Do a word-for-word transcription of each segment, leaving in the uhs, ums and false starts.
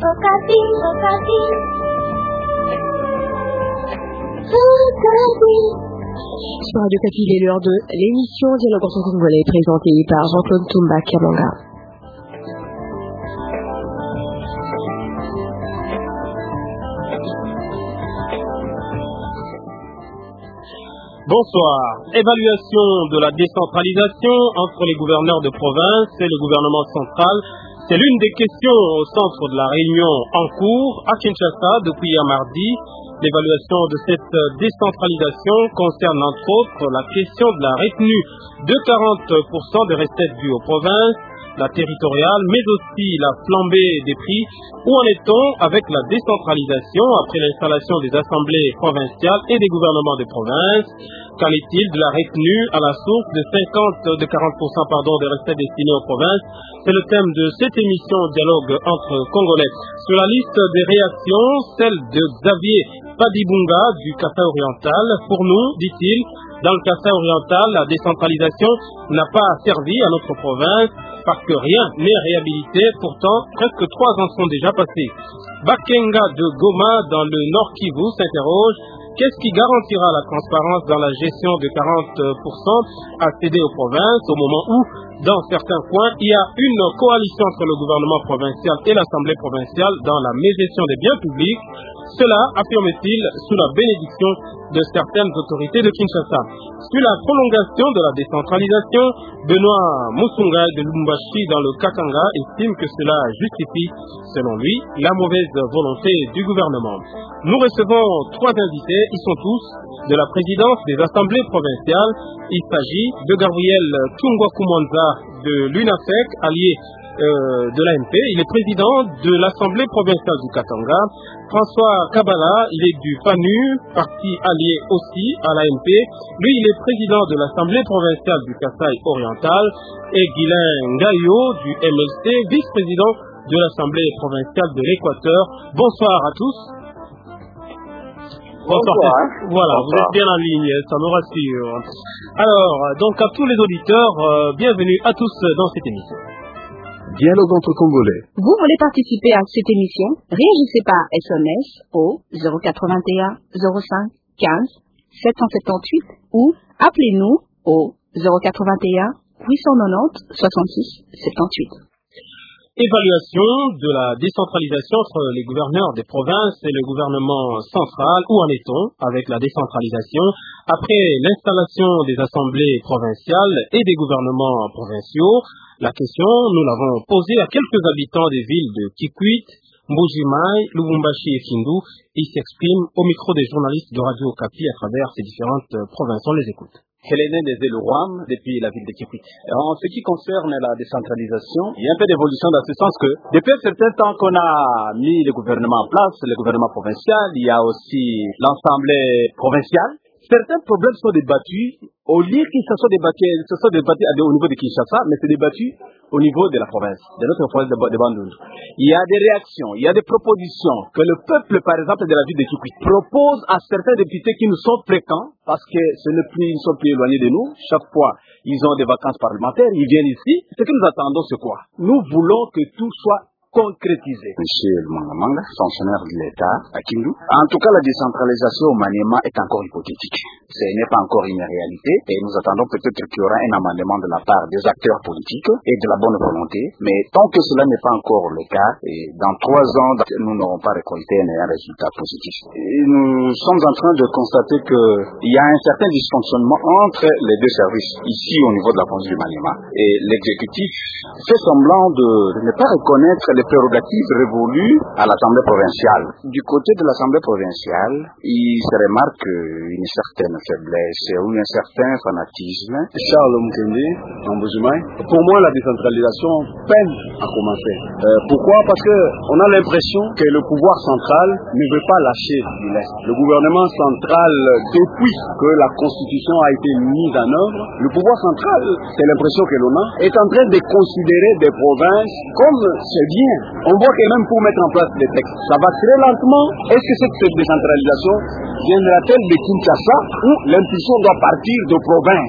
Okapi, Okapi. Okapi. Sur Radio Okapi, il est l'heure de l'émission Dialogue en congolais présentée par Jean-Claude Tumba Kiamanga. Bonsoir. Évaluation de la décentralisation entre les gouverneurs de province et le gouvernement central. C'est l'une des questions au centre de la réunion en cours à Kinshasa depuis hier mardi. L'évaluation de cette décentralisation concerne entre autres la question de la retenue de quarante pour cent des recettes dues aux provinces, la territoriale, mais aussi la flambée des prix. Où en est-on avec la décentralisation après l'installation des assemblées provinciales et des gouvernements de province? Qu'en est-il de la retenue à la source de cinquante, de quarante pour cent pardon, des recettes destinées aux provinces? C'est le thème de cette émission Dialogue entre Congolais. Sur la liste des réactions, celle de Xavier Padibunga du Kasai oriental. Pour nous, dit-il, dans le Kasai oriental, la décentralisation n'a pas servi à notre province parce que rien n'est réhabilité. Pourtant, presque trois ans sont déjà passés. Bakenga de Goma, dans le Nord Kivu, s'interroge: qu'est-ce qui garantira la transparence dans la gestion de quarante pour cent accédés aux provinces au moment où, dans certains coins, il y a une coalition entre le gouvernement provincial et l'Assemblée provinciale dans la mégestion des biens publics? Cela, affirme-t-il, sous la bénédiction de certaines autorités de Kinshasa. Sur la prolongation de la décentralisation, Benoît Musunga de Lubumbashi dans le Katanga estime que cela justifie, selon lui, la mauvaise volonté du gouvernement. Nous recevons trois invités, ils sont tous de la présidence des assemblées provinciales. Il s'agit de Gabriel Tungwakumonza de l'UNAFEC, allié Euh, de l'A M P. Il est président de l'Assemblée provinciale du Katanga. François Kabala, il est du P A N U, parti allié aussi à l'A M P. Lui, il est président de l'Assemblée provinciale du Kasai oriental. Et Guilain Ngayo du M L C, vice-président de l'Assemblée provinciale de l'Équateur. Bonsoir à tous. Bonsoir. Bonsoir. Voilà, bonsoir. Vous êtes bien en ligne, ça nous rassure. Alors, donc à tous les auditeurs, euh, bienvenue à tous dans cette émission. Dialogue entre Congolais. Vous voulez participer à cette émission? Réagissez par S M S au zéro quatre-vingt-un zéro cinq quinze sept cent soixante-dix-huit ou appelez-nous au zéro quatre-vingt-un huit cent quatre-vingt-dix soixante-six soixante-dix-huit. Évaluation de la décentralisation entre les gouverneurs des provinces et le gouvernement central. Où en est-on avec la décentralisation après l'installation des assemblées provinciales et des gouvernements provinciaux? La question, nous l'avons posée à quelques habitants des villes de Kikwit, Mbujimai, Lubumbashi et Kindu. Ils s'expriment au micro des journalistes de Radio Okapi à travers ces différentes provinces. On les écoute. Hélène Nezelouram, depuis la ville de Kikwit. En ce qui concerne la décentralisation, il y a un peu d'évolution dans ce sens que, depuis un certain temps qu'on a mis le gouvernement en place, le gouvernement provincial, il y a aussi l'Assemblée provinciale. Certains problèmes sont débattus, au lieu qu'ils se soient débattus, se soient débattus au niveau de Kinshasa, mais c'est débattu au niveau de la province, de notre province de Bandundu. Il y a des réactions, il y a des propositions que le peuple, par exemple, de la ville de Kikwit propose à certains députés qui nous sont fréquents, parce que ce n'est plus, ils sont plus éloignés de nous. Chaque fois, ils ont des vacances parlementaires, ils viennent ici. Ce que nous attendons, c'est quoi? Nous voulons que tout soit concrétisé. Monsieur Mangamanga, fonctionnaire de l'État à Kindu. En tout cas, la décentralisation au Maniema est encore hypothétique. Ce n'est pas encore une réalité et nous attendons peut-être qu'il y aura un amendement de la part des acteurs politiques et de la bonne volonté. Mais tant que cela n'est pas encore le cas, et dans trois ans, nous n'aurons pas récolté un résultat positif. Et nous sommes en train de constater qu'il y a un certain dysfonctionnement entre les deux services, ici au niveau de la province du Maniema. Et l'exécutif fait semblant de ne pas reconnaître les prérogatives révolues à l'Assemblée provinciale. Du côté de l'Assemblée provinciale, il se remarque une certaine faiblesse ou un certain fanatisme. Charles Mkende, en Mbujimai. Pour moi, la décentralisation peine à commencer. Euh, pourquoi? Parce que on a l'impression que le pouvoir central ne veut pas lâcher du lest. Le gouvernement central, depuis que la Constitution a été mise en œuvre, le pouvoir central, c'est l'impression que l'on a, est en train de considérer des provinces comme c'est bien. On voit que même pour mettre en place des textes, ça va très lentement. Est-ce que cette décentralisation viendra-t-elle de Kinshasa ou l'impulsion doit partir de province?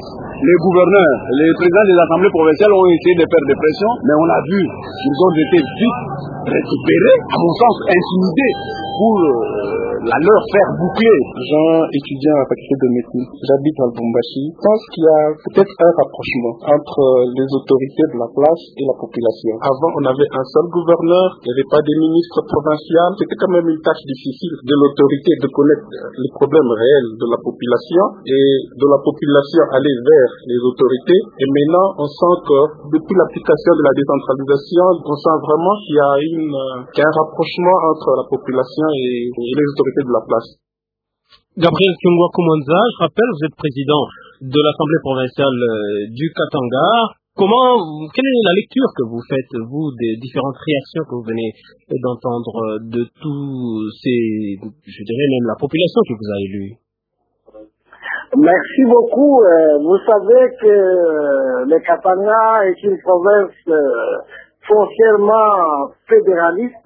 les gouverneurs, les présidents des assemblées provinciales ont essayé de faire des pressions, mais on a vu qu'ils ont été vite récupérés, à mon sens intimidés, pour euh, la leur faire boucler. Jean, étudiant à la faculté de médecine, j'habite à Lubumbashi. Je pense qu'il y a peut-être un rapprochement entre les autorités de la place et la population. Avant, on avait un seul gouverneur, il n'y avait pas de ministre provincial. C'était quand même une tâche difficile de l'autorité de connaître les problèmes réels de la population et de la population aller vers les autorités. Et maintenant, on sent que depuis l'application de la décentralisation, on sent vraiment qu'il y a, une, qu'il y a un rapprochement entre la population et, et les autorités de la place. Gabriel Kyungwa Kumonza, je rappelle, vous êtes président de l'Assemblée provinciale du Katanga. Comment, quelle est la lecture que vous faites, vous, des différentes réactions que vous venez d'entendre de tous ces, je dirais même la population qui vous a élu? Merci beaucoup. Vous savez que le Katanga est une province foncièrement fédéraliste.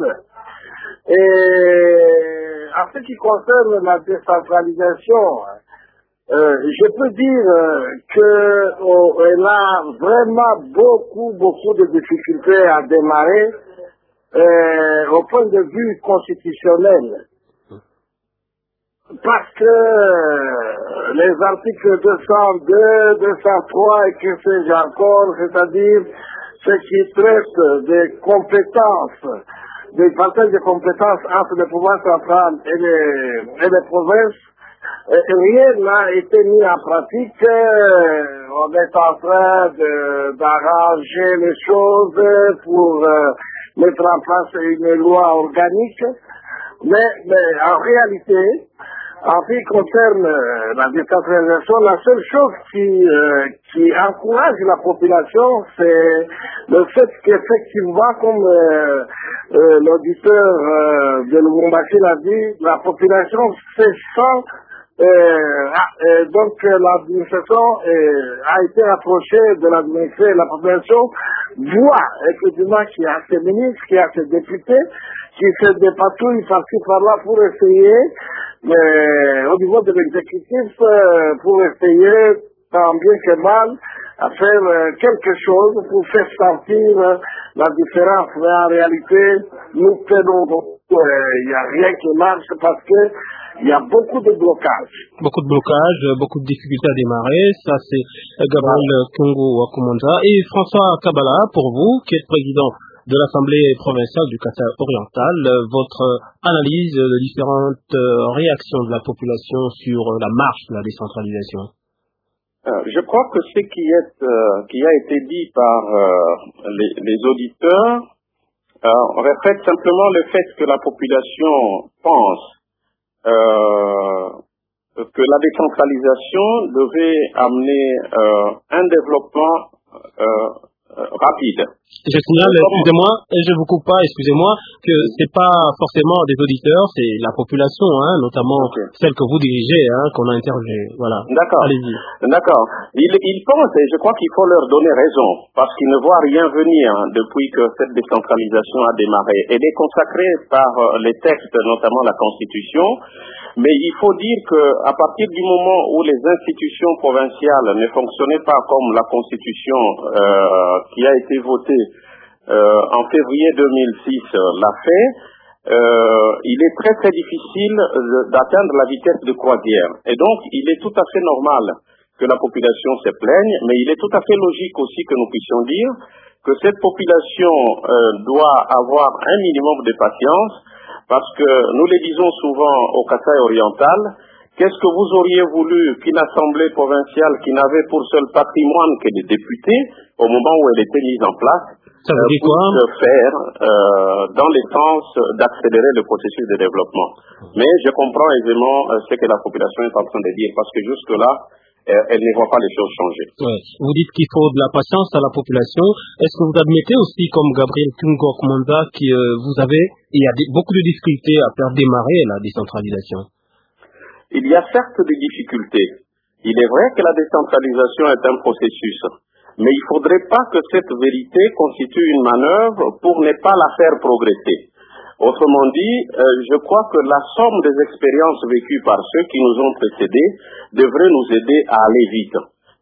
Et en ce qui concerne la décentralisation, euh, je peux dire euh, qu'elle a vraiment beaucoup, beaucoup de difficultés à démarrer euh, au point de vue constitutionnel. Parce que euh, les articles deux cent deux, deux cent trois et que sais-je encore, c'est-à-dire ce qui traite des compétences, des partages de compétences entre le pouvoir central et les, et les provinces, et rien n'a été mis en pratique. On est en train de, d'arranger les choses pour euh, mettre en place une loi organique. Mais, mais en réalité, en ce qui concerne euh, la décentralisation, la seule chose qui, euh, qui encourage la population, c'est le fait qu'effectivement, comme euh, euh, l'auditeur euh, de Lubumbashi l'a dit, la population se sent, euh, ah, euh, donc euh, l'administration euh, a été rapprochée de l'administration, la population voit effectivement qu'il y a ces ministres, qu'il y a ces députés, qui se dépatouillent par-ci par-là pour essayer, mais au niveau de l'exécutif, euh, pour essayer, tant bien que mal, à faire euh, quelque chose pour faire sentir euh, la différence. Mais en réalité, nous tenons, il n'y a rien qui marche parce que il y a beaucoup de blocages. Beaucoup de blocages, beaucoup de difficultés à démarrer. Ça, c'est Gabriel Kyungwa Kumonza. Et François Kabala, pour vous, qui êtes président de l'Assemblée provinciale du Katanga oriental, votre analyse de différentes réactions de la population sur la marche de la décentralisation? Euh, je crois que ce qui, est, euh, qui a été dit par euh, les, les auditeurs euh, reflète simplement le fait que la population pense euh, que la décentralisation devait amener euh, un développement euh, rapide. Je signale, excusez-moi, je vous coupe pas, excusez-moi, que c'est pas forcément des auditeurs, c'est la population, hein, notamment okay. celle que vous dirigez, hein, qu'on a interrogée. Voilà. D'accord. Allez-y. D'accord. Ils, ils pensent, et je crois qu'il faut leur donner raison, parce qu'ils ne voient rien venir depuis que cette décentralisation a démarré. Elle est consacrée par les textes, notamment la Constitution, mais il faut dire que à partir du moment où les institutions provinciales ne fonctionnaient pas comme la Constitution euh, qui a été votée euh, en février deux mille six euh, l'a fait, euh, il est très très difficile d'atteindre la vitesse de croisière. Et donc, il est tout à fait normal que la population se plaigne, mais il est tout à fait logique aussi que nous puissions dire que cette population euh, doit avoir un minimum de patience, parce que nous le disons souvent au Kasaï oriental, qu'est-ce que vous auriez voulu qu'une assemblée provinciale qui n'avait pour seul patrimoine que des députés, au moment où elle était mise en place, Ça veut dire quoi puisse faire euh, dans le sens d'accélérer le processus de développement. Mais je comprends aisément euh, ce que la population est en train de dire, parce que jusque-là, euh, elle ne voit pas les choses changer. Ouais. Vous dites qu'il faut de la patience à la population. Est-ce que vous admettez aussi, comme Gabriel Kyungwa Kumonza, que euh, vous avez, il y a des, beaucoup de difficultés à faire démarrer la décentralisation? Il y a certes des difficultés. Il est vrai que la décentralisation est un processus, mais il ne faudrait pas que cette vérité constitue une manœuvre pour ne pas la faire progresser. Autrement dit, euh, je crois que la somme des expériences vécues par ceux qui nous ont précédés devrait nous aider à aller vite.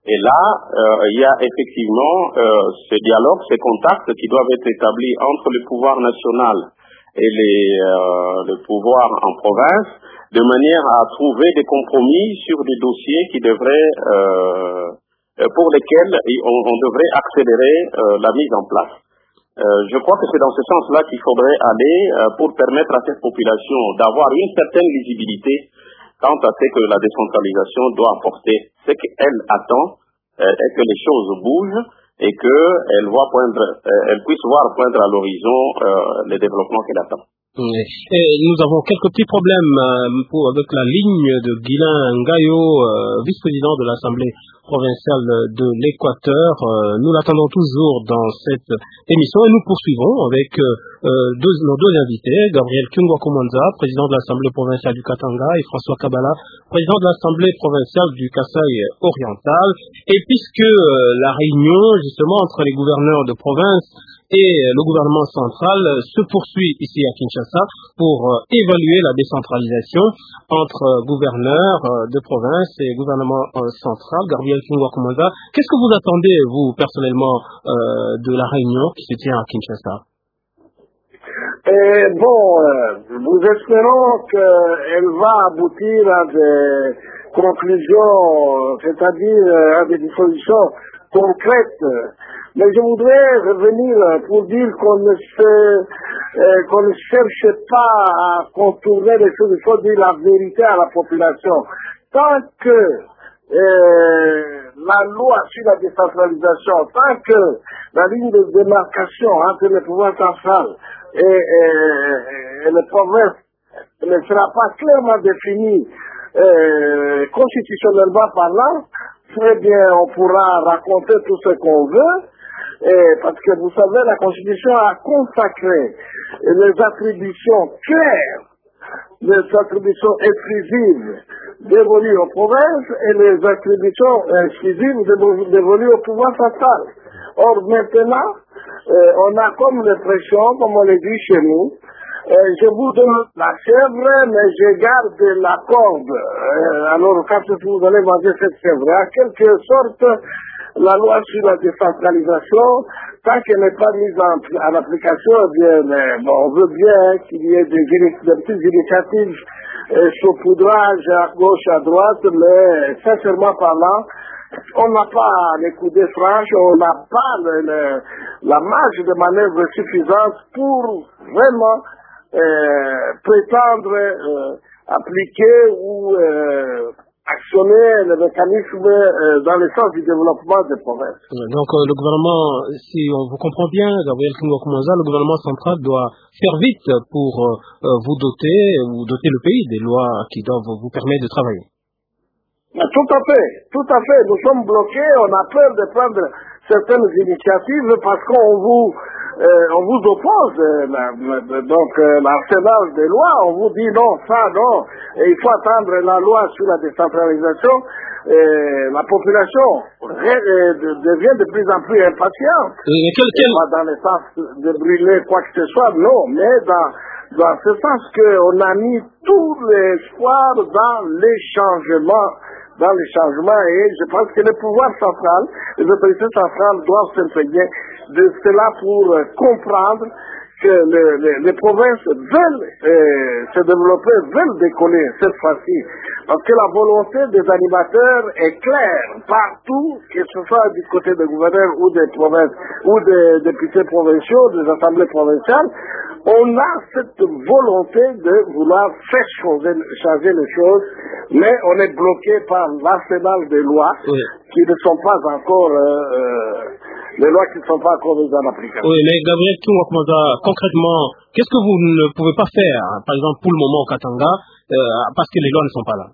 Et là, euh, il y a effectivement euh, ce dialogue, ces contacts qui doivent être établis entre le pouvoir national et les, euh, le pouvoir en province, de manière à trouver des compromis sur des dossiers qui devraient, euh, pour lesquels on, on devrait accélérer euh, la mise en place. Euh, je crois que c'est dans ce sens-là qu'il faudrait aller euh, pour permettre à cette population d'avoir une certaine visibilité quant à ce que la décentralisation doit apporter. Ce qu'elle attend euh, est que les choses bougent et qu'elle voit poindre, euh, elle puisse voir poindre à l'horizon euh, les développements qu'elle attend. Et nous avons quelques petits problèmes euh, pour, avec la ligne de Guilain Ngayo, euh, vice-président de l'Assemblée provinciale de l'Équateur. Euh, nous l'attendons toujours dans cette émission et nous poursuivons avec euh, deux, nos deux invités, Gabriel Kyungwa-Komanza, président de l'Assemblée provinciale du Katanga, et François Kabala, président de l'Assemblée provinciale du Kasaï oriental. Et puisque euh, la réunion justement entre les gouverneurs de province et le gouvernement central se poursuit ici à Kinshasa pour euh, évaluer la décentralisation entre euh, gouverneurs euh, de province et gouvernement euh, central. Gabriel Kyungwa-Komanza, qu'est-ce que vous attendez, vous, personnellement, euh, de la réunion qui se tient à Kinshasa? Et bon, euh, nous espérons qu'elle va aboutir à des conclusions, c'est-à-dire à des dispositions concrètes. Mais je voudrais revenir pour dire qu'on ne se, euh, qu'on ne cherche pas à contourner les choses, il faut dire la vérité à la population. Tant que euh, la loi sur la décentralisation, tant que la ligne de démarcation entre le pouvoir central et, et, et les provinces ne sera pas clairement définie euh, constitutionnellement parlant, très bien, on pourra raconter tout ce qu'on veut. Et parce que vous savez, la Constitution a consacré les attributions claires, les attributions exclusives dévolues aux provinces et les attributions exclusives dévolues au pouvoir central. Or maintenant, euh, on a comme l'impression, comme on le dit chez nous, euh, je vous donne la chèvre, mais je garde la corde. Euh, alors, quand vous allez manger cette chèvre, en quelque sorte, la loi sur la décentralisation, tant qu'elle n'est pas mise en, en application, eh bien, mais, bon, on veut bien qu'il y ait des, des petites initiatives euh, saupoudrage à gauche, à droite, mais sincèrement parlant, on n'a pas les coudées franches, on n'a pas le, le, la marge de manœuvre suffisante pour vraiment euh, prétendre euh, appliquer ou euh, actionner le mécanisme euh, dans le sens du développement des provinces. Donc euh, le gouvernement, si on vous comprend bien, Gabriel Kyungwa-Komanza, le gouvernement central doit faire vite pour euh, vous doter, ou doter le pays des lois qui doivent vous permettre de travailler. Tout à fait, tout à fait. Nous sommes bloqués, on a peur de prendre certaines initiatives parce qu'on vous, euh, on vous oppose euh, la, la, donc euh, l'arsenal des lois, on vous dit non, ça, non, et il faut attendre la loi sur la décentralisation. Et la population ré, euh, devient de plus en plus impatiente. Et quel, quel... Pas dans le sens de brûler quoi que ce soit, non, mais dans, dans ce sens qu'on a mis tout l'espoir dans les changements. dans les changements et je pense que le pouvoir central, les autorités centrales doivent s'imprégner de cela pour euh, comprendre que le, le, les provinces veulent euh, se développer, veulent décoller cette fois-ci. Parce que la volonté des animateurs est claire partout, que ce soit du côté des gouverneurs ou des provinces, ou des députés provinciaux, des assemblées provinciales. On a cette volonté de vouloir faire changer, changer les choses, mais on est bloqué par l'arsenal des lois oui. qui ne sont pas encore, euh, euh, les lois qui ne sont pas encore mises en application. Oui, mais Gabriel Kyungwa-Komanza, concrètement, qu'est-ce que vous ne pouvez pas faire, hein, par exemple pour le moment au Katanga, euh, parce que les lois ne sont pas là?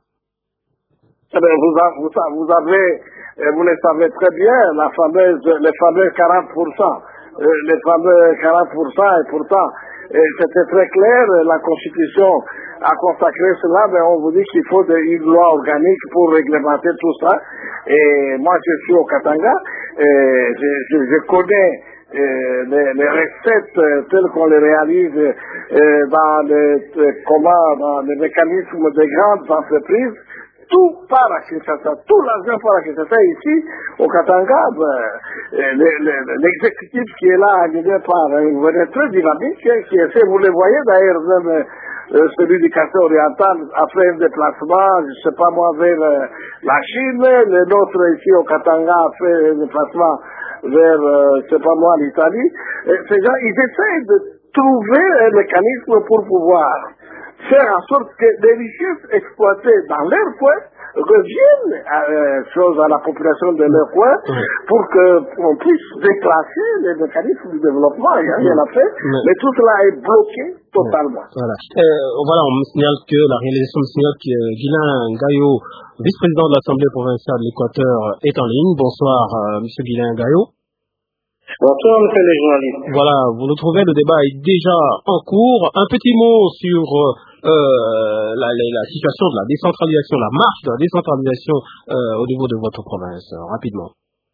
Eh bien, vous, a, vous, vous avez, vous le savez très bien, la fameuse, les fameux quarante pour cent, euh, les fameux quarante pour cent, et pourtant, et c'était très clair, la Constitution a consacré cela, mais on vous dit qu'il faut de, une loi organique pour réglementer tout ça. Et moi, je suis au Katanga, et je, je, je connais euh, les, les recettes euh, telles qu'on les réalise euh, dans les, euh, comment, dans les mécanismes des grandes entreprises. tout part à Kinshasa, tout l'argent part à Kinshasa. Ici, au Katanga, ben, l'exécutif qui est là, guidé par un gouverneur très dynamique, qui essaie, vous le voyez d'ailleurs, même euh, celui du quartier oriental a fait un déplacement, je ne sais pas moi, vers euh, la Chine, le nôtre ici au Katanga a fait un déplacement vers, euh, je ne sais pas moi, l'Italie. Ces gens, ils essayent de trouver un mécanisme pour pouvoir faire en sorte que les richesses exploitées dans leur coin reviennent à, euh, chose à la population de leur coin pour qu'on puisse déplacer les mécanismes du développement. Il y a rien à faire, mais tout cela est bloqué totalement. Voilà. Euh, voilà, on me signale que la réalisation me signale que Guilain Gaillot, vice-président de l'Assemblée provinciale de l'Équateur, est en ligne. Bonsoir, euh, Monsieur Guilain Gaillot. Bonsoir, monsieur le journaliste. Voilà, vous nous trouvez, le débat est déjà en cours. Un petit mot sur euh, la, la, la situation de la décentralisation, la marche de la décentralisation euh, au niveau de votre province, euh, rapidement.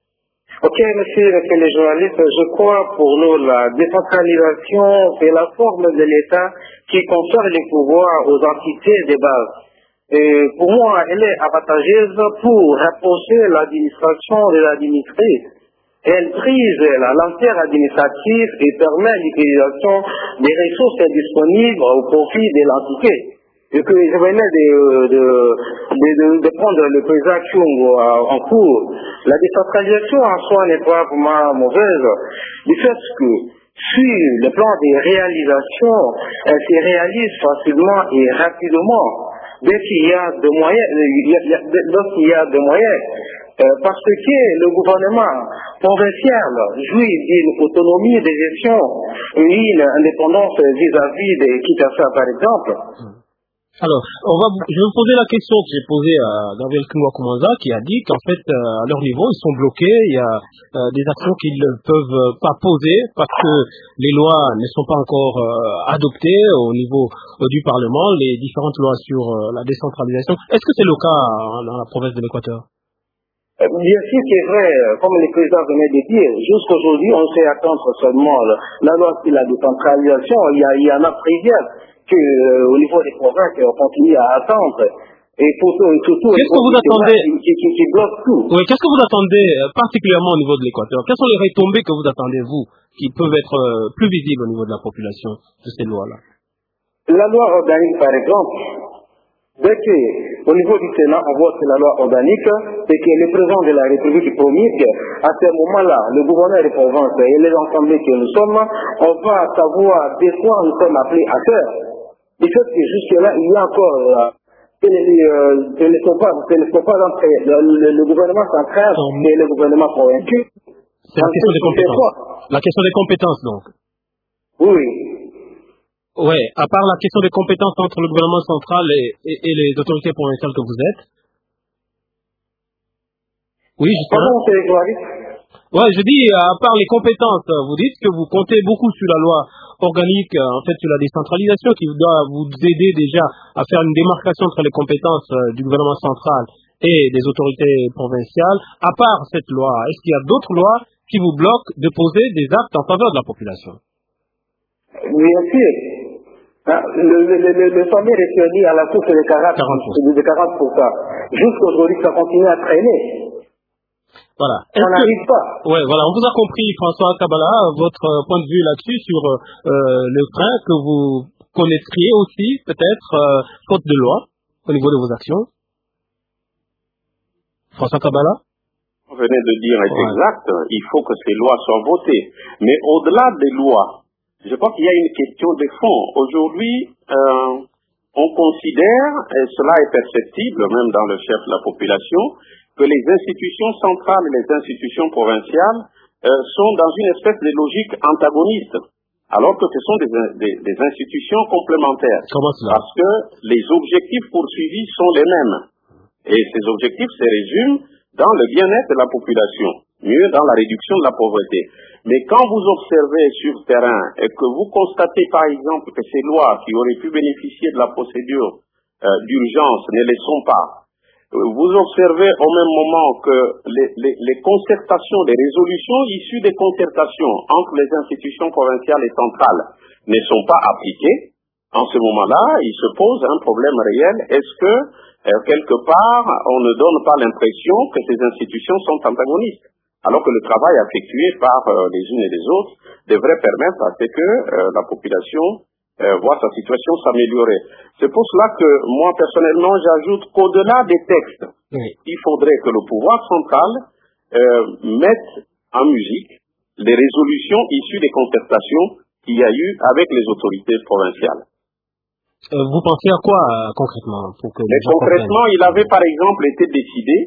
Ok, monsieur, monsieur le journaliste, je crois pour nous, la décentralisation, c'est la forme de l'État qui confère les pouvoirs aux entités de base. Et pour moi, elle est avantageuse pour rapprocher l'administration de l'administré. Elle brise la lenteur administrative et permet l'utilisation des ressources disponibles au profit de l'entité. Et que je venais de, de, de, de, de prendre le président Chung en cours. La décentralisation en soi n'est pas vraiment mauvaise. Du fait que sur le plan des réalisations, elle se réalise facilement et rapidement. Dès qu'il y a de moyens, lorsqu'il y a de moyens. Euh, parce que le gouvernement provincial jouit d'une autonomie de gestion et une indépendance vis-à-vis de Kinshasa, par exemple. Alors, on va, je vais vous poser la question que j'ai posée à Gabriel Koumanza, qui a dit qu'en fait, euh, à leur niveau, ils sont bloqués. Il y a euh, des actions qu'ils ne peuvent pas poser parce que les lois ne sont pas encore euh, adoptées au niveau euh, du Parlement, les différentes lois sur euh, la décentralisation. Est-ce que c'est le cas euh, dans la province de l'Équateur? Bien sûr, c'est vrai, comme le président venait de dire, jusqu'aujourd'hui, on sait attendre seulement la loi sur la décentralisation. Il y, a, il y en a plusieurs que, euh, au niveau des provinces, on continue à attendre. Et pour, surtout, qu'est-ce que vous attendez qui, qui, qui bloque tout. Oui, qu'est-ce que vous attendez particulièrement au niveau de l'Équateur? Quelles sont les retombées que vous attendez, vous, qui peuvent être euh, plus visibles au niveau de la population de ces lois-là? La loi organique, par exemple. Dès qu'au niveau du Sénat, on vote la loi organique, c'est que le président de la République promulgue, à ce moment-là, le gouverneur des provinces et les assemblées que nous sommes, on va savoir de quoi nous sommes appelés à faire. Du fait que jusque-là, il y a encore, ce euh, ne sont pas, ce ne sont pas entre le, le, le gouvernement central et le gouvernement provincial. C'est la question des compétences. La question des compétences, donc. Oui. Oui, à part la question des compétences entre le gouvernement central et, et, et les autorités provinciales que vous êtes. Oui, justement. Pardon, c'est Ouais, je dis, à part les compétences, vous dites que vous comptez beaucoup sur la loi organique, en fait, sur la décentralisation, qui doit vous aider déjà à faire une démarcation entre les compétences du gouvernement central et des autorités provinciales. À part cette loi, est-ce qu'il y a d'autres lois qui vous bloquent de poser des actes en faveur de la population? Bien sûr. Le, le, le, le sommet réuni à la course de quarante pour cent. Jusqu'aujourd'hui, ça continue à traîner. Voilà. On n'arrive pas. Ouais, voilà. On vous a compris, François Kabala, votre point de vue là-dessus sur euh, le frein que vous connaîtriez aussi, peut-être, euh, faute de loi, au niveau de vos actions. François Kabala? Vous venez de dire est ouais. exact. Il faut que ces lois soient votées. Mais au-delà des lois, je pense qu'il y a une question de fond. Aujourd'hui, euh, on considère, et cela est perceptible même dans le chef de la population, que les institutions centrales et les institutions provinciales euh, sont dans une espèce de logique antagoniste, alors que ce sont des, des, des institutions complémentaires. Comment cela? Parce que les objectifs poursuivis sont les mêmes. Et ces objectifs se résument dans le bien-être de la population, mieux dans la réduction de la pauvreté. Mais quand vous observez sur le terrain et que vous constatez par exemple que ces lois qui auraient pu bénéficier de la procédure euh, d'urgence ne les sont pas, vous observez au même moment que les, les, les concertations, les résolutions issues des concertations entre les institutions provinciales et centrales ne sont pas appliquées. En ce moment-là, il se pose un problème réel. Est-ce que euh, quelque part, on ne donne pas l'impression que ces institutions sont antagonistes, alors que le travail effectué par euh, les unes et les autres devrait permettre à ce que euh, la population euh, voit sa situation s'améliorer. C'est pour cela que moi, personnellement, j'ajoute qu'au-delà des textes, oui. il faudrait que le pouvoir central euh, mette en musique les résolutions issues des concertations qu'il y a eu avec les autorités provinciales. Euh, vous pensez à quoi euh, concrètement pour que Mais concrètement, il avait par exemple été décidé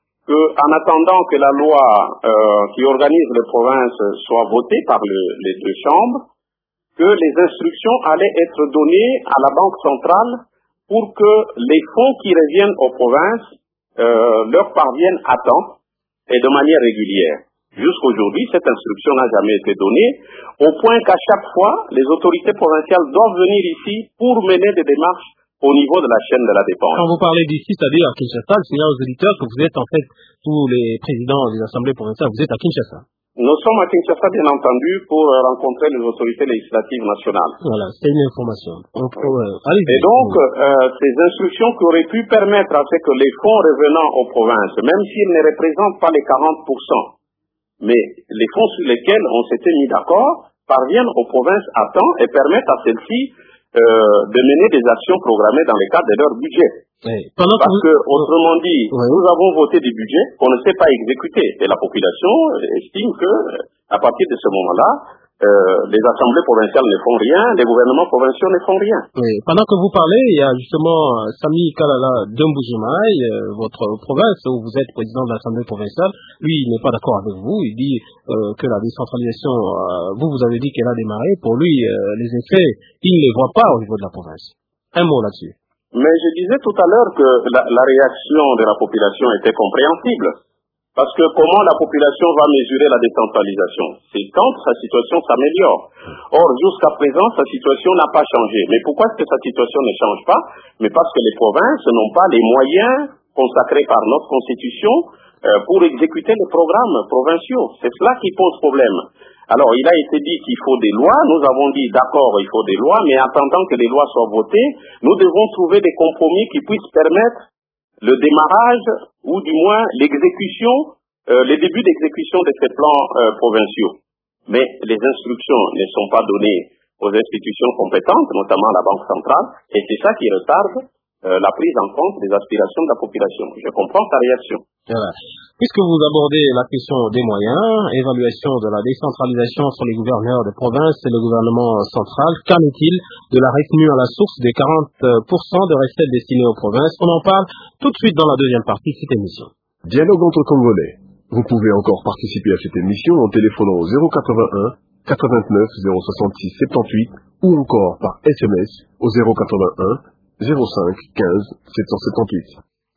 qu'en attendant que la loi euh, qui organise les provinces soit votée par le, les deux chambres, que les instructions allaient être données à la Banque centrale pour que les fonds qui reviennent aux provinces euh, leur parviennent à temps et de manière régulière. Jusqu'aujourd'hui, cette instruction n'a jamais été donnée, au point qu'à chaque fois, les autorités provinciales doivent venir ici pour mener des démarches au niveau de la chaîne de la dépense. Quand vous parlez d'ici, c'est-à-dire à Kinshasa, le signal aux auditeurs que vous êtes en fait tous les présidents des assemblées provinciales, vous êtes à Kinshasa. Nous sommes à Kinshasa, bien entendu, pour rencontrer les autorités législatives nationales. Voilà, c'est une information. Donc, euh, Et donc, euh, ces instructions qui auraient pu permettre à ce que les fonds revenant aux provinces, même s'ils ne représentent pas les quarante pour cent, mais les fonds sur lesquels on s'était mis d'accord parviennent aux provinces à temps et permettent à celles-ci euh, de mener des actions programmées dans le cadre de leur budget. Oui. Parce que, que, autrement dit, oui. nous avons voté des budgets qu'on ne sait pas exécuter. Et la population estime que, à partir de ce moment-là, euh, les assemblées provinciales ne font rien, les gouvernements provinciaux ne font rien. Oui. Pendant que vous parlez, il y a justement Sami Kalala d'Mbujimai, euh, votre province où vous êtes président de l'assemblée provinciale. Lui, il n'est pas d'accord avec vous. Il dit euh, que la décentralisation, euh, vous, vous avez dit qu'elle a démarré. Pour lui, euh, les effets, il ne les voit pas au niveau de la province. Un mot là-dessus. Mais je disais tout à l'heure que la, la réaction de la population était compréhensible. Parce que comment la population va mesurer la décentralisation? C'est quand sa situation s'améliore. Or, jusqu'à présent, sa situation n'a pas changé. Mais pourquoi est-ce que sa situation ne change pas? Mais parce que les provinces n'ont pas les moyens consacrés par notre Constitution euh, pour exécuter les programmes provinciaux. C'est cela qui pose problème. Alors, il a été dit qu'il faut des lois. Nous avons dit, d'accord, il faut des lois, mais attendant que les lois soient votées, nous devons trouver des compromis qui puissent permettre le démarrage, ou du moins l'exécution, euh, les débuts d'exécution de ces plans euh, provinciaux. Mais les instructions ne sont pas données aux institutions compétentes, notamment la Banque centrale, et c'est ça qui retarde euh, la prise en compte des aspirations de la population. Je comprends ta réaction. Voilà. Puisque vous abordez la question des moyens, évaluation de la décentralisation sur les gouverneurs de province et le gouvernement central, qu'en est-il de la retenue à la source des quarante pour cent de recettes destinées aux provinces? On en parle tout de suite dans la deuxième partie de cette émission. Dialogue entre Congolais. Vous pouvez encore participer à cette émission en téléphonant au zéro quatre-vingt-un quatre-vingt-neuf zéro soixante-six soixante-dix-huit ou encore par S M S au zéro quatre-vingt-un zéro cinq quinze sept cent soixante-dix-huit.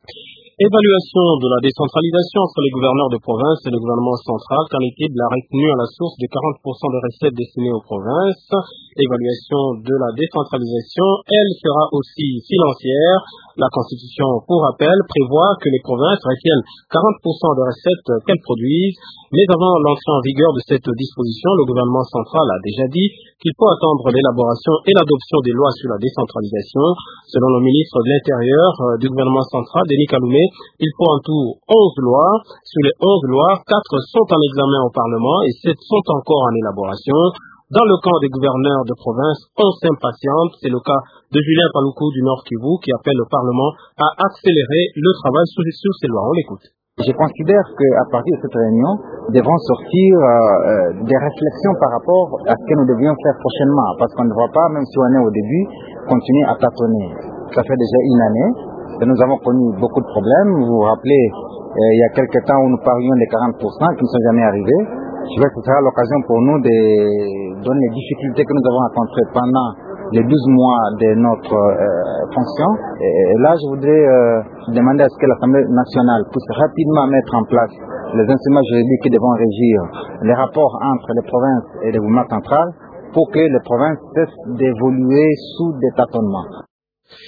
Évaluation de la décentralisation entre les gouverneurs de province et le gouvernement central, qu'en est-il de la retenue à la source des quarante pour cent de recettes destinées aux provinces? Évaluation de la décentralisation, elle sera aussi financière. La Constitution, pour rappel, prévoit que les provinces retiennent quarante pour cent de recettes qu'elles produisent, mais avant l'entrée en vigueur de cette disposition, le gouvernement central a déjà dit qu'il faut attendre l'élaboration et l'adoption des lois sur la décentralisation. Selon le ministre de l'Intérieur euh, du gouvernement central, Denis Kaloumé, il faut en tout onze lois. Sur les onze lois, quatre sont en examen au Parlement et sept sont encore en élaboration. Dans le camp des gouverneurs de province, on s'impatiente. C'est le cas de Julien Paloukou du Nord Kivu qui appelle le Parlement à accélérer le travail sur, sur ces lois. On l'écoute. Je considère qu'à partir de cette réunion, devront sortir euh, des réflexions par rapport à ce que nous devions faire prochainement. Parce qu'on ne va pas, même si on est au début, continuer à tâtonner. Ça fait déjà une année et nous avons connu beaucoup de problèmes. Vous vous rappelez, euh, il y a quelques temps où nous parlions des quarante pour cent qui ne sont jamais arrivés. Je vais que ce sera l'occasion pour nous de donner les difficultés que nous avons rencontrées pendant les douze mois de notre euh, fonction. Et, et là, je voudrais euh, demander à ce que l'Assemblée nationale puisse rapidement mettre en place les instruments juridiques qui devront régir les rapports entre les provinces et le gouvernement central pour que les provinces cessent d'évoluer sous des tâtonnements.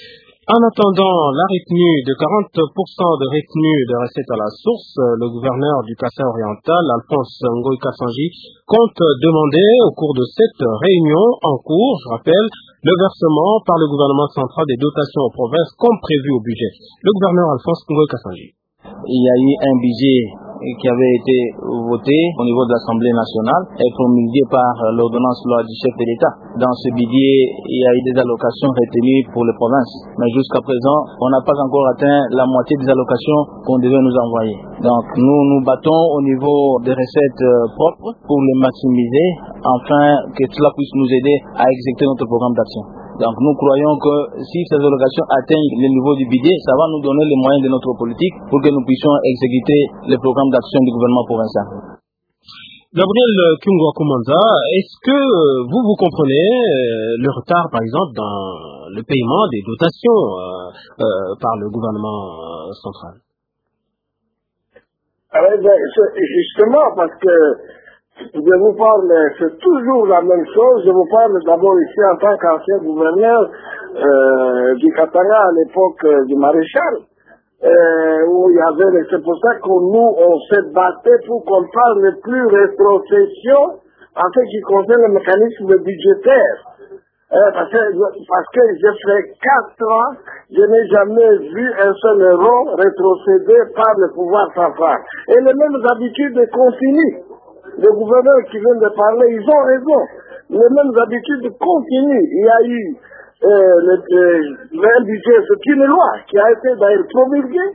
En attendant la retenue de quarante pour cent de retenue de recettes à la source, le gouverneur du Kassai oriental, Alphonse Ngoï Kassanji, compte demander au cours de cette réunion en cours, je rappelle, le versement par le gouvernement central des dotations aux provinces comme prévu au budget. Le gouverneur Alphonse Ngoï Kassanji. Il y a eu un budget qui avait été voté au niveau de l'Assemblée nationale et promulgué par l'ordonnance loi du chef de l'État. Dans ce budget, il y a eu des allocations retenues pour les provinces. Mais jusqu'à présent, on n'a pas encore atteint la moitié des allocations qu'on devait nous envoyer. Donc nous nous battons au niveau des recettes propres pour les maximiser, afin que cela puisse nous aider à exécuter notre programme d'action. Donc nous croyons que si ces allocations atteignent le niveau du budget, ça va nous donner les moyens de notre politique pour que nous puissions exécuter les programmes d'action du gouvernement provincial. Gabriel Kungwa Kumanza, est-ce que vous, vous comprenez le retard, par exemple, dans le paiement des dotations euh, euh, par le gouvernement central? Alors, justement, parce que je vous parle, c'est toujours la même chose. Je vous parle d'abord ici en tant qu'ancien gouverneur euh, du Katanga à l'époque euh, du maréchal, euh, où il y avait, c'est pour ça que nous, on s'est battu pour qu'on parle plus rétrocession en ce qui concerne le mécanisme budgétaire. Euh, parce que, parce que j'ai fait quatre ans, je n'ai jamais vu un seul euro rétrocédé par le pouvoir central. Et les mêmes habitudes continuent. Les gouverneurs qui viennent de parler, ils ont raison. Les mêmes habitudes continuent. Il y a eu euh, le, le, le budget, c'est une loi qui a été d'ailleurs promulguée.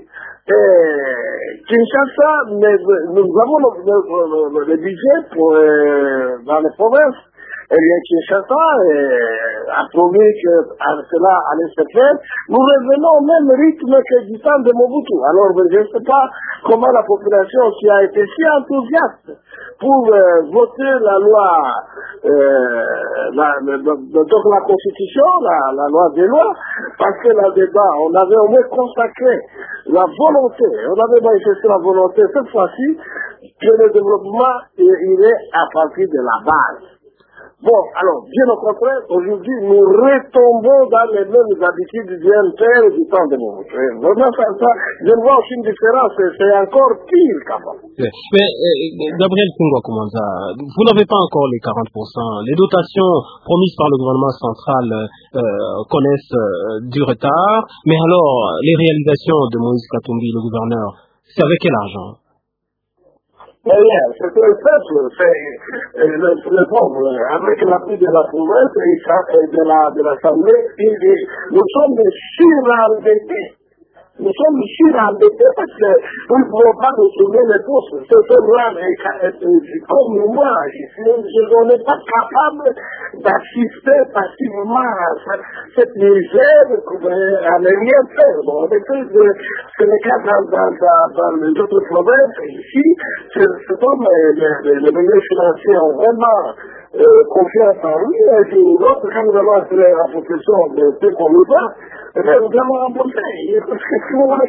Kinshasa, mais nous avons le, le, le, le budget pour, euh, dans les provinces. Eh bien, Kinshasa euh, a promis que cela allait se faire. Nous revenons au même rythme que du temps de Mobutu. Alors, je ne sais pas comment la population qui a été si enthousiaste pour euh, voter la loi, euh, la, le, le, donc la Constitution, la, la loi des lois, parce que là-dedans, on avait au moins consacré la volonté, on avait manifesté la volonté cette fois-ci que le développement irait à partir de la base. Bon, alors, bien au contraire, aujourd'hui, nous retombons dans les mêmes habitudes du M P R et du temps de Mobutu. Vraiment, ça, ça, je ne vois aucune différence, c'est encore pire quand même. Mais, euh, Gabriel Kungwa Kumanza, vous n'avez pas encore les quarante pour cent. Les dotations promises par le gouvernement central euh, connaissent euh, du retard, mais alors, les réalisations de Moïse Katumbi, le gouverneur, c'est avec quel argent? Mais bien, c'est très simple, c'est le, le pauvre, avec l'appui de la province et de la, de l'Assemblée, nous sommes surendettés. Nous sommes surendettés parce que nous ne pouvons pas nous souvenir de tous. Ce là comme moi, je n'est pas capable d'assister passivement à cette misère à ne rien faire. Bon, c'est le cas dans, dans, dans, dans les autres provinces. Ici, c'est comme les milieux financiers ont vraiment euh, confiance en lui. Et l'autre, quand nous allons assurer la protection de ce qu'on nous doit, eh bien, nous allons rembourser. Voilà.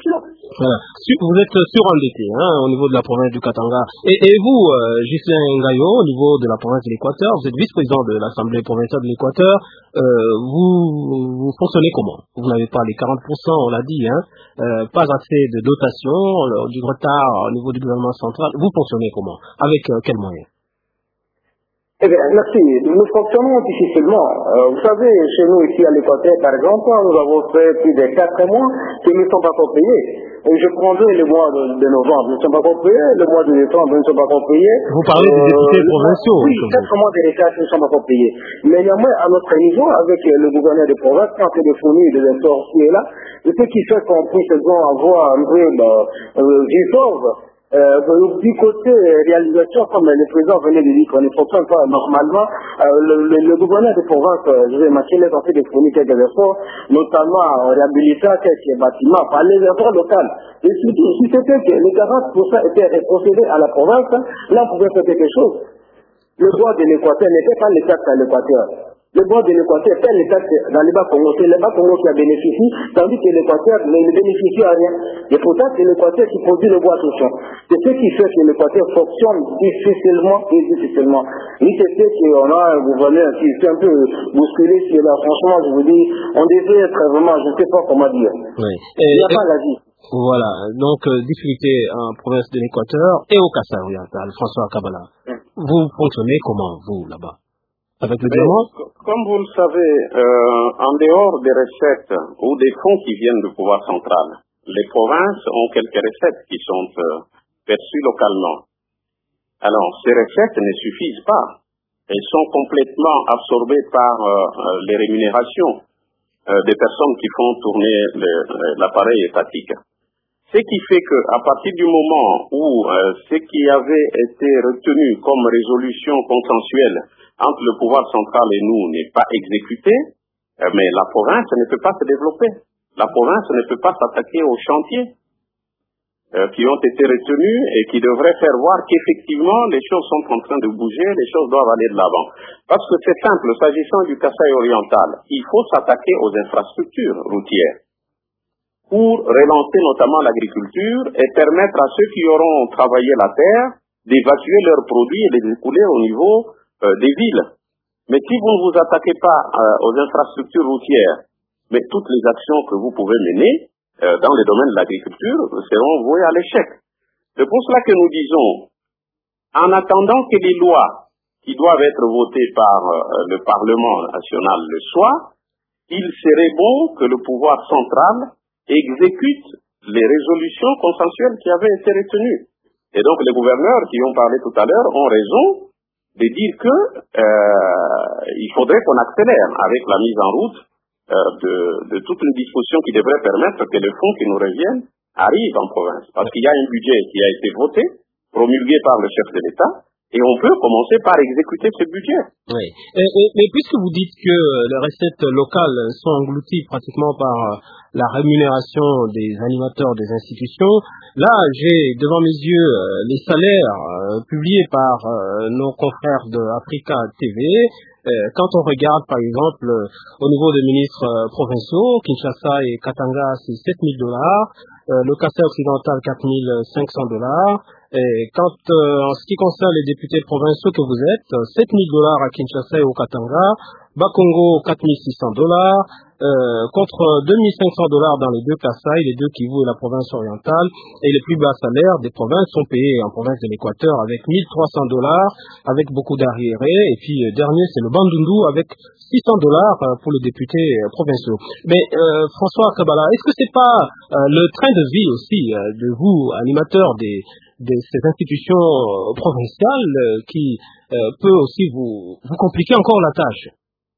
Si vous êtes surendetté hein, au niveau de la province du Katanga. Et, et vous, euh, Ghislain Ngayo, au niveau de la province de l'Équateur, vous êtes vice-président de l'Assemblée provinciale de l'Équateur. Euh, vous, vous fonctionnez comment? Vous n'avez pas les quarante pour cent, on l'a dit, hein, euh, pas assez de dotation, euh, du retard au niveau du gouvernement central. Vous fonctionnez comment? Avec euh, quels moyens? Eh bien, merci. Nous fonctionnons difficilement. Euh, vous savez, chez nous ici à l'Équateur, par exemple, nous avons fait plus de quatre mois que nous ne sommes pas encore payés. Et je prendrai le mois de, de novembre, nous ne sommes pas encore payés. Le mois de décembre, nous ne sommes pas encore payés. Vous parlez des députés euh, provinciaux? Oui, quatre mois de retard, nous ne sommes pas encore payés. Mais néanmoins, à notre niveau, avec le gouverneur de province, quand il est fourni des efforts qui est là, et ce qui fait qu'on puisse avoir un peu euh, euh, Euh, du côté réalisation, comme le président venait de dire qu'on ne fonctionne pas normalement, euh, le, le, le gouverneur de province, euh, je vais marquer les entrées de fournir quelques efforts, notamment en réhabilitant quelques bâtiments par les efforts locaux. Et surtout, si c'était que les quarante pour cent étaient rétrocédés à la province, là on pouvait faire quelque chose. Le droit de l'Équateur n'était pas le taxe à l'Équateur. le bois de l'Équateur paie les taxes dans les Bas-Congo. C'est le Bas-Congo qui a bénéficié, tandis que l'Équateur ne bénéficie à rien. Et pourtant, c'est l'Équateur qui produit le bois tout ça. C'est ce qui fait que l'Équateur fonctionne difficilement et difficilement. Il se fait qu'on a un gouverneur qui est un peu bousculé sur là. Franchement, je vous dis, on devait être vraiment, je ne sais pas comment dire. Oui. Il n'y a pas la vie. Voilà, donc euh, difficulté en province de l'Équateur et au Kassai oriental. François Kabala, hum. vous fonctionnez comment, vous, là-bas? Avec le diamant? Comme vous le savez, euh, en dehors des recettes ou des fonds qui viennent du pouvoir central, les provinces ont quelques recettes qui sont euh, perçues localement. Alors, ces recettes ne suffisent pas. Elles sont complètement absorbées par euh, les rémunérations euh, des personnes qui font tourner l'appareil étatique. Ce qui fait qu'à partir du moment où euh, ce qui avait été retenu comme résolution consensuelle entre le pouvoir central et nous n'est pas exécuté, euh, mais la province ne peut pas se développer. La province ne peut pas s'attaquer aux chantiers euh, qui ont été retenus et qui devraient faire voir qu'effectivement les choses sont en train de bouger, les choses doivent aller de l'avant. Parce que c'est simple, s'agissant du Kassai oriental, il faut s'attaquer aux infrastructures routières pour relancer notamment l'agriculture et permettre à ceux qui auront travaillé la terre d'évacuer leurs produits et les écouler au niveau euh, des villes. Mais si vous ne vous attaquez pas euh, aux infrastructures routières, mais toutes les actions que vous pouvez mener euh, dans les domaines de l'agriculture seront vouées à l'échec. C'est pour cela que nous disons, en attendant que les lois qui doivent être votées par euh, le Parlement national le soient, il serait bon que le pouvoir central exécute les résolutions consensuelles qui avaient été retenues. Et donc les gouverneurs qui ont parlé tout à l'heure ont raison de dire que euh, il faudrait qu'on accélère avec la mise en route euh, de, de toutes les dispositions qui devraient permettre que les fonds qui nous reviennent arrivent en province. Parce qu'il y a un budget qui a été voté, promulgué par le chef de l'État, et on peut commencer par exécuter ce budget. Oui. Et, et, mais puisque vous dites que les recettes locales sont englouties pratiquement par la rémunération des animateurs des institutions, là j'ai devant mes yeux les salaires euh, publiés par euh, nos confrères de Africa T V. Euh, quand on regarde par exemple au niveau des ministres euh, provinciaux, Kinshasa et Katanga c'est sept mille dollars, euh, le Kassai occidental quatre mille cinq cents dollars. Et quand, euh, en ce qui concerne les députés provinciaux que vous êtes, sept mille dollars à Kinshasa et au Katanga, Bas-Congo quatre mille six cents dollars, euh, contre deux mille cinq cents dollars dans les deux Kassai, les deux Kivu et la province orientale, et les plus bas salaires des provinces sont payés en province de l'Équateur avec mille trois cents dollars, avec beaucoup d'arriérés, et puis euh, dernier c'est le Bandundu avec six cents dollars euh, pour les députés euh, provinciaux. Mais euh, François Kabala, est-ce que c'est pas euh, le train de vie aussi euh, de vous, animateurs des de ces institutions euh, provinciales euh, qui euh, peut aussi vous, vous compliquer encore la tâche?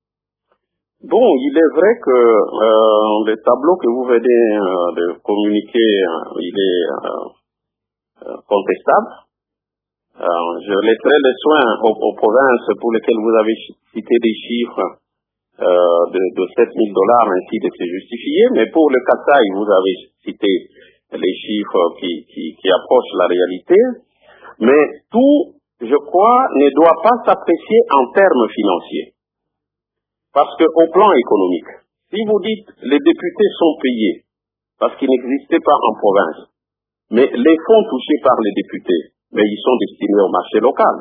Bon, il est vrai que euh, le tableau que vous venez euh, de communiquer, euh, il est euh, contestable. Euh, je laisserai les soins aux, aux provinces pour lesquelles vous avez cité des chiffres euh, de, de sept mille dollars ainsi de se justifier, mais pour le Kassai, vous avez cité les chiffres qui, qui, qui approchent la réalité, mais tout, je crois, ne doit pas s'apprécier en termes financiers. Parce qu'au plan économique, si vous dites les députés sont payés parce qu'ils n'existaient pas en province, mais les fonds touchés par les députés, mais ils sont destinés au marché local.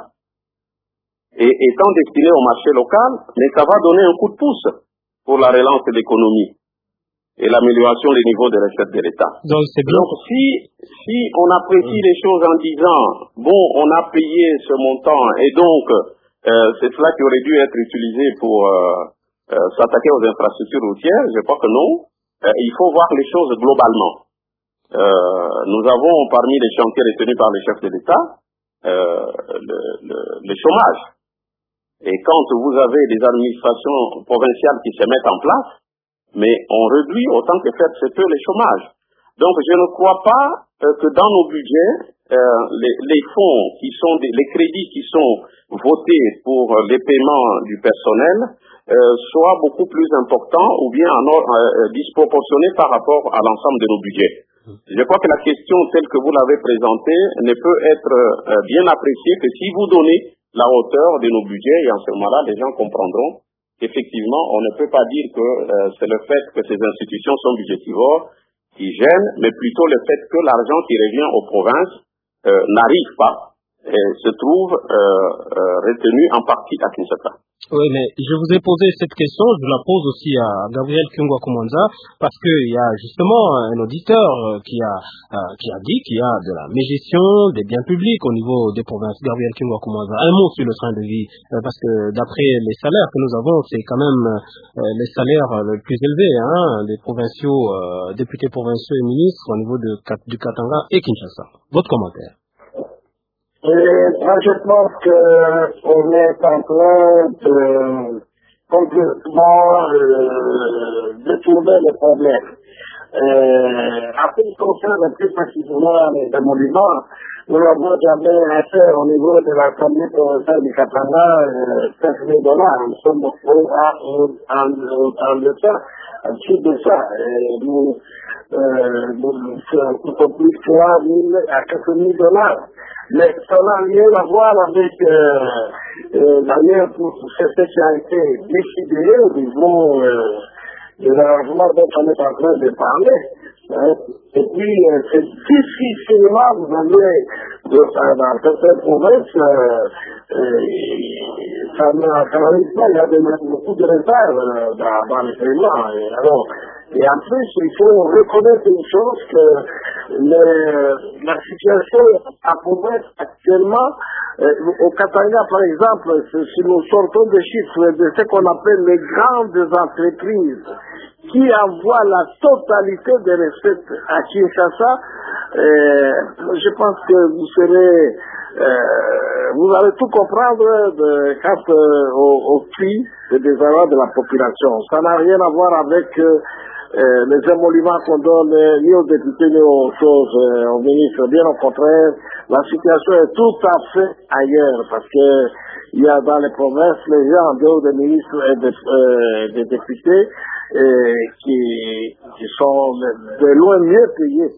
Et étant destinés au marché local, mais ça va donner un coup de pouce pour la relance de l'économie et l'amélioration des niveaux de recettes de l'État. Donc, Donc si, si on apprécie mmh. les choses en disant, bon, on a payé ce montant et donc euh, c'est cela qui aurait dû être utilisé pour euh, euh, s'attaquer aux infrastructures routières, je crois que non. Euh, il faut voir les choses globalement. Euh, nous avons parmi les chantiers retenus par le chef de l'État euh, le, le, le chômage. Et quand vous avez des administrations provinciales qui se mettent en place, mais on réduit autant que faire se peut les chômages. Donc je ne crois pas euh, que dans nos budgets, euh, les, les fonds qui sont, des, les crédits qui sont votés pour euh, les paiements du personnel euh, soient beaucoup plus importants ou bien en, euh, disproportionnés par rapport à l'ensemble de nos budgets. Je crois que la question telle que vous l'avez présentée ne peut être euh, bien appréciée que si vous donnez la hauteur de nos budgets, et en ce moment-là, les gens comprendront effectivement, on ne peut pas dire que euh, c'est le fait que ces institutions sont budgétivores qui gêne, mais plutôt le fait que l'argent qui revient aux provinces euh, n'arrive pas et se trouve euh, euh, retenu en partie à Kinshasa. Oui, mais je vous ai posé cette question, je la pose aussi à Gabriel Kyungwa Kumanza, parce qu'il y a justement un auditeur qui a, euh, qui a dit qu'il y a de la mégestion des biens publics au niveau des provinces. Gabriel Kyungwa Kumanza, un mot sur le train de vie, euh, parce que d'après les salaires que nous avons, c'est quand même euh, les salaires les plus élevés, hein, des provinciaux, euh, députés provinciaux et ministres au niveau de, du Katanga et Kinshasa. Votre commentaire? Et moi, je pense qu'on est en train de complètement euh, détourner le problème. Euh, en ce qui concerne plus précisément les émoluments, nous n'avons jamais affaire au niveau de l'Assemblée provinciale du Katanga euh, cinq mille dollars. Nous sommes en deçà, en dessous de ça. Et nous, euh, nous sommes plus trois mille à quatre mille dollars. Mais ça n'a rien à voir avec euh, euh, d'ailleurs pour ce qui a été décidé au niveau euh, de l'arrangement dont on est en train de parler. Hein. Et puis euh, c'est difficilement, vous voyez, dans certaines provinces, euh, euh, ça n'arrive pas, il y a de, beaucoup de retard euh, dans, dans les paiements. Et alors, et en plus, il faut reconnaître une chose, que le, la situation à province actuellement, euh, au Katanga par exemple, si nous sortons des chiffres de ce qu'on appelle les grandes entreprises qui envoient la totalité des recettes à Kinshasa, euh, je pense que vous serez, euh, vous allez tout comprendre de, quant euh, au, au prix de désarroi de la population. Ça n'a rien à voir avec euh, Euh, les émoluments qu'on donne euh, ni aux députés ni aux choses, euh, aux ministres. Bien au contraire, la situation est tout à fait ailleurs parce que il y a dans les provinces les gens en dehors des ministres et des, euh, des députés euh, qui, qui sont de loin mieux payés.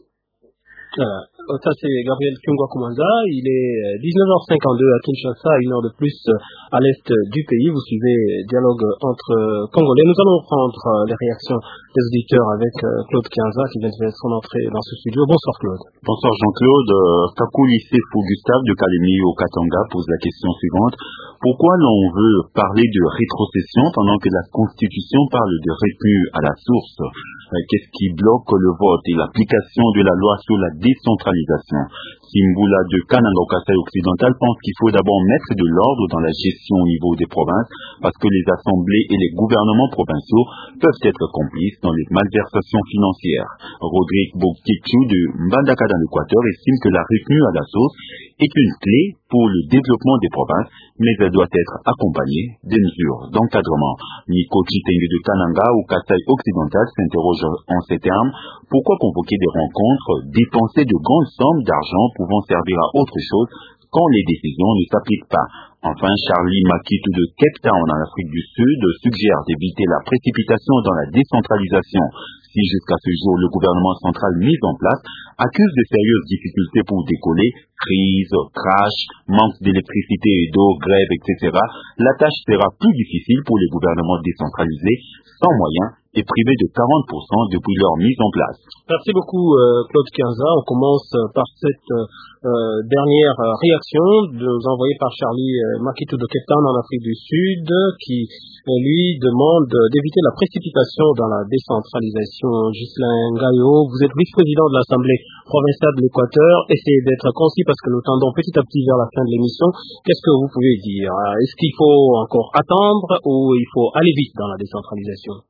Voilà. Ça c'est Gabriel Kyungwa Kumanza, il est dix-neuf heures cinquante-deux à Kinshasa, une heure de plus à l'est du pays. Vous suivez Dialogue entre Congolais. Nous allons prendre les réactions des auditeurs avec Claude Kianza qui vient de faire son entrée dans ce studio. Bonsoir Claude. Bonsoir Jean-Claude. Kakou Lissefou Gustave de Kalemi au Katanga pose la question suivante. Pourquoi l'on veut parler de rétrocession pendant que la Constitution parle de retenue à la source? Qu'est-ce qui bloque le vote et l'application de la loi sur la décentralisation? Simboula de Kananga au Kasaï occidental pense qu'il faut d'abord mettre de l'ordre dans la gestion au niveau des provinces parce que les assemblées et les gouvernements provinciaux peuvent être complices dans les malversations financières. Rodrigue Bokichu de Mbandaka dans l'Équateur estime que la retenue à la source est une clé pour le développement des provinces, mais elle doit être accompagnée des mesures d'encadrement. Nico Chitenge de Kananga au Kasaï occidental s'interroge en ces termes. Pourquoi convoquer des rencontres, dépenser de grandes sommes d'argent pouvant servir à autre chose quand les décisions ne s'appliquent pas? Enfin, Charlie Makitu de Cape Town en Afrique du Sud suggère d'éviter la précipitation dans la décentralisation. Si jusqu'à ce jour le gouvernement central mis en place accuse de sérieuses difficultés pour décoller, crise, crash, manque d'électricité et d'eau, grève, et cetera, la tâche sera plus difficile pour les gouvernements décentralisés, sans moyens et privés de quarante pour cent depuis leur mise en place. Merci beaucoup euh, Claude Kianza. On commence par cette euh, dernière réaction de, envoyée par Charlie euh, Makitu de Cape Town en Afrique du Sud qui euh, lui demande d'éviter la précipitation dans la décentralisation. Ghislain Gaillot, vous êtes vice-président de l'Assemblée provinciale de l'Équateur. Essayez d'être concis parce que nous tendons petit à petit vers la fin de l'émission. Qu'est-ce que vous pouvez dire? Est-ce qu'il faut encore attendre ou il faut aller vite dans la décentralisation?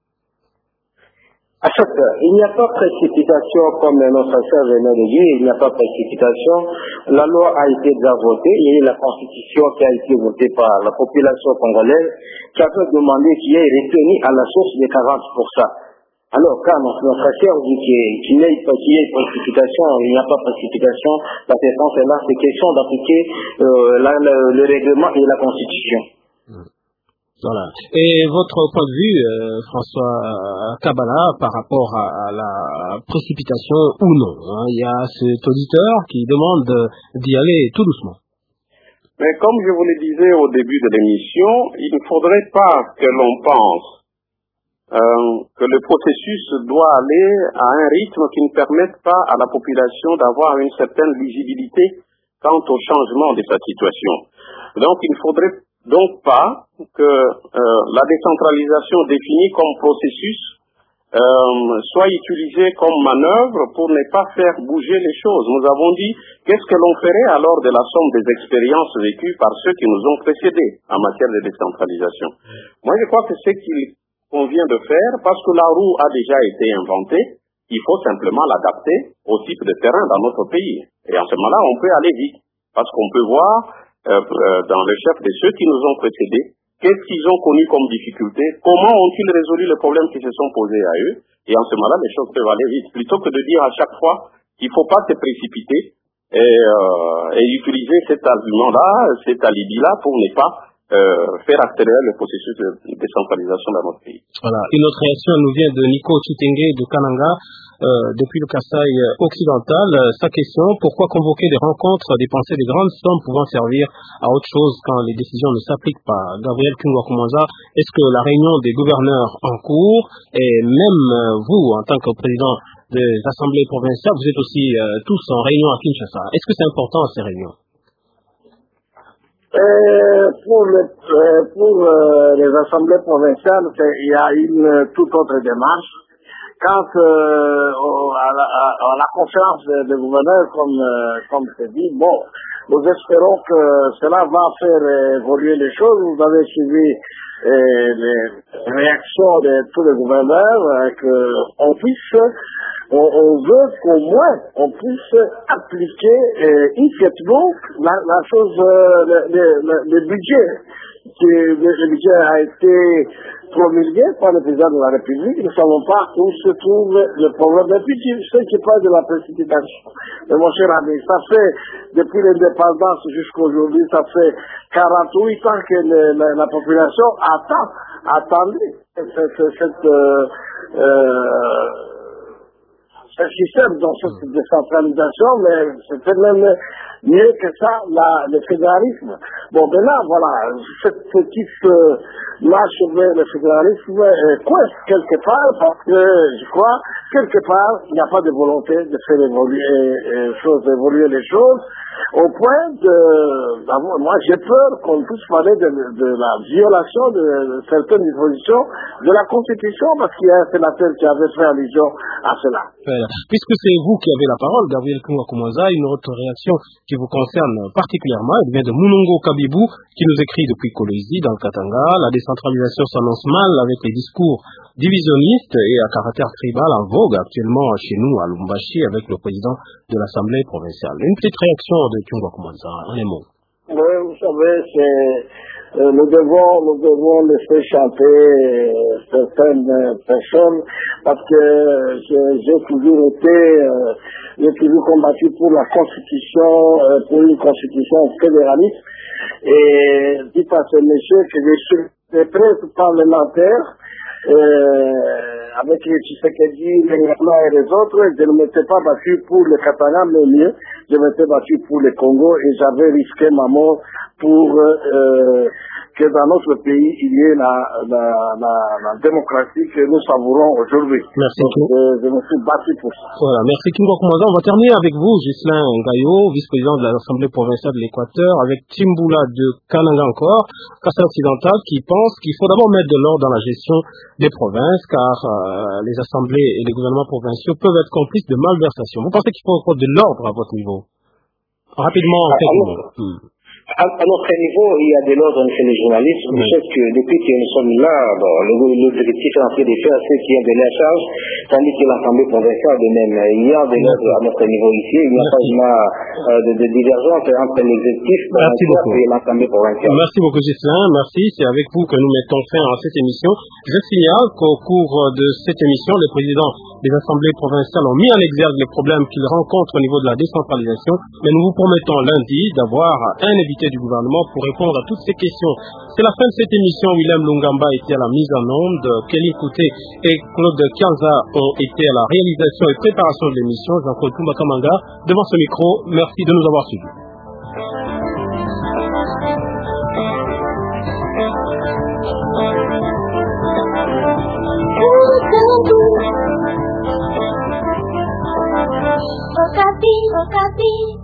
À chaque fois, il n'y a pas précipitation comme notre frère venait de dire, il n'y a pas précipitation. La loi a été déjà votée, il y a eu la constitution qui a été votée par la population congolaise qui a fait demander qu'il y ait retenu à la source des quarante pour cent. Alors, quand notre frère dit qu'il n'y ait pas de précipitation, il n'y a pas de précipitation, la défense est là, c'est question d'appliquer euh, la, le, le règlement et la constitution. Mmh. Voilà. Et votre point de vue, euh, François Kabala, par rapport à, à la précipitation ou non, hein, il y a cet auditeur qui demande d'y aller tout doucement. Mais comme je vous le disais au début de l'émission, il ne faudrait pas que l'on pense euh, que le processus doit aller à un rythme qui ne permette pas à la population d'avoir une certaine visibilité quant au changement de sa situation. Donc il ne faudrait donc pas que euh, la décentralisation définie comme processus euh, soit utilisée comme manœuvre pour ne pas faire bouger les choses. Nous avons dit, qu'est-ce que l'on ferait alors de la somme des expériences vécues par ceux qui nous ont précédés en matière de décentralisation? Moi je crois que ce qu'il convient de faire, parce que la roue a déjà été inventée, il faut simplement l'adapter au type de terrain dans notre pays. Et en ce moment-là, on peut aller vite, parce qu'on peut voir euh, dans le chef de ceux qui nous ont précédés, qu'est-ce qu'ils ont connu comme difficulté, comment ont-ils résolu les problèmes qui se sont posés à eux, et en ce moment-là, les choses peuvent aller vite, plutôt que de dire à chaque fois qu'il ne faut pas se précipiter et, euh, et utiliser cet argument-là, cet alibi-là, pour ne pas Euh, faire accélérer le processus de décentralisation dans notre pays. Voilà. Une autre réaction nous vient de Nico Chitenge de Kananga, euh, depuis le Kasaï occidental. Euh, sa question, pourquoi convoquer des rencontres, dépenser des grandes sommes pouvant servir à autre chose quand les décisions ne s'appliquent pas? Gabriel Kungwakumanza, est-ce que la réunion des gouverneurs en cours, et même euh, vous, en tant que président des assemblées provinciales, vous êtes aussi euh, tous en réunion à Kinshasa, est-ce que c'est important ces réunions? Euh, pour le, euh, pour euh, les assemblées provinciales, il y a une euh, toute autre démarche. Quant euh, au, à, la, à, à la conférence des de gouverneurs, comme euh, comme c'est dit, bon, nous espérons que cela va faire évoluer les choses. Vous avez suivi euh, les réactions de tous les gouverneurs, euh, qu'on puisse, on, on veut qu'au moins on puisse appliquer euh, immédiatement la, la chose, euh, le, le, le, le budget. Que le, le budget a été promulgué par le président de la République. Nous ne savons pas où se trouve le problème. Et puis, ce qui parle de la précipitation. Mais mon cher ami, ça fait, depuis l'indépendance jusqu'à aujourd'hui, ça fait quarante-huit ans que le, la, la population attend, attendait cette, cette, euh, euh, ce système dans cette décentralisation, mais c'était même mieux que ça, la, le fédéralisme. Bon, maintenant, voilà, cette petite euh, marche vers le fédéralisme euh, coince quelque part, parce que je crois, quelque part, il n'y a pas de volonté de faire évoluer, euh, choses, évoluer les choses, au point de, moi j'ai peur qu'on puisse parler de, de la violation de, de certaines dispositions de la Constitution, parce qu'il y a un sénateur qui avait fait allusion à cela. Voilà. Puisque c'est vous qui avez la parole, Gabriel Kungwakumanza, une autre réaction qui vous concerne particulièrement, elle vient de Munongo Kabibou, qui nous écrit depuis Kolwezi, dans le Katanga. La décentralisation s'annonce mal avec les discours divisionnistes et à caractère tribal en vogue actuellement chez nous à Lubumbashi avec le président de l'Assemblée provinciale. Une petite réaction de Kungwakumanza, en les mots. Oui, vous savez, c'est, euh, nous devons, nous devons laisser chanter euh, certaines euh, personnes, parce que j'ai, j'ai toujours été, euh, j'ai toujours combattu pour la constitution, euh, pour une constitution fédéraliste, et dit à ce monsieur que je suis des prêts parlementaires, euh, avec les Tshisekedi, les Ngala et les autres, je ne m'étais pas battu pour le Katanga, mais mieux, je m'étais battu pour le Congo et j'avais risqué ma mort pour euh, que dans notre pays il y ait la, la, la, la démocratie que nous savourons aujourd'hui. Merci. Donc, euh, je me suis battu pour ça. Voilà, merci Kungwakumanza. On va terminer avec vous, Ghislain Ngayo, vice-président de l'Assemblée provinciale de l'Équateur, avec Timbula de Kananga encore, Kasaï occidental, qui pense qu'il faut d'abord mettre de l'ordre dans la gestion des provinces, car euh, les assemblées et les gouvernements provinciaux peuvent être complices de malversations. Vous pensez qu'il faut encore de l'ordre à votre niveau? Rapidement, en quelques mots. À, à notre niveau, il y a de l'ordre chez les journalistes. Oui. Je sais que depuis que nous sommes là, bon, l'objectif est en train de faire ceux qui ont de la charge, tandis que l'Assemblée provinciale de même. Il y a de l'ordre à notre niveau ici. Il n'y a pas euh, de, de divergence entre l'exécutif et l'Assemblée provinciale. Merci beaucoup, Ghislain. Merci. C'est avec vous que nous mettons fin à cette émission. Je signale qu'au cours de cette émission, les présidents des assemblées provinciales ont mis en exergue les problèmes qu'ils rencontrent au niveau de la décentralisation. Mais nous vous promettons lundi d'avoir un invité du gouvernement pour répondre à toutes ces questions. C'est la fin de cette émission. Willem Lungamba était à la mise en onde, Kelly Kouté et Claude Kianza ont été à la réalisation et préparation de l'émission. Jean-Claude Kumbakamanga devant ce micro. Merci de nous avoir suivis. Okapi.